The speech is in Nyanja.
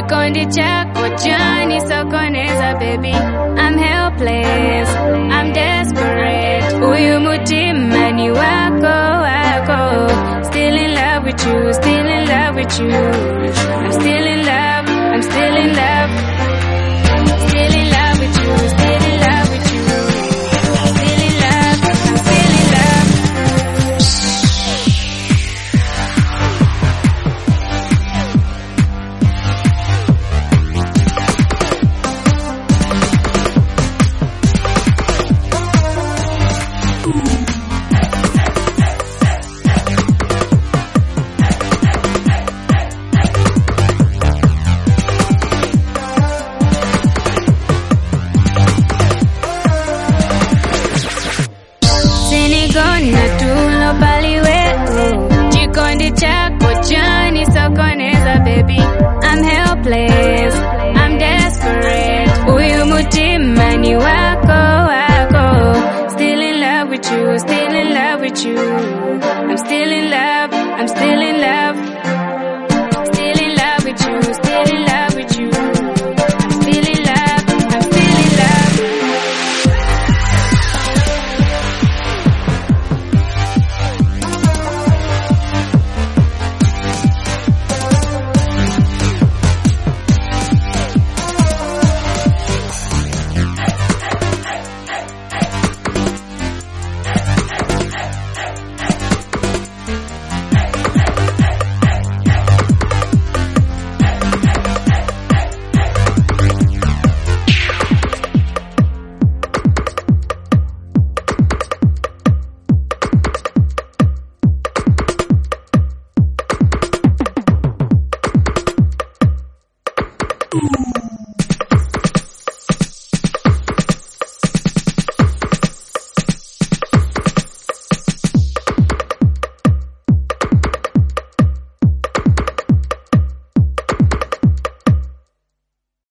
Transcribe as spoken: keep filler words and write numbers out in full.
Chikondi chako chani sokoneza baby. I'm helpless, I'm desperate. Uyu mutima ni wako wako. Still in love with you, still in love with you. I'm still in love, I'm still in love. Still in love with you, still in love with you. Still in love, I'm still in love. Sinigona tulo baliwe. Chikondi chako chani sokoneza baby. I'm helpless.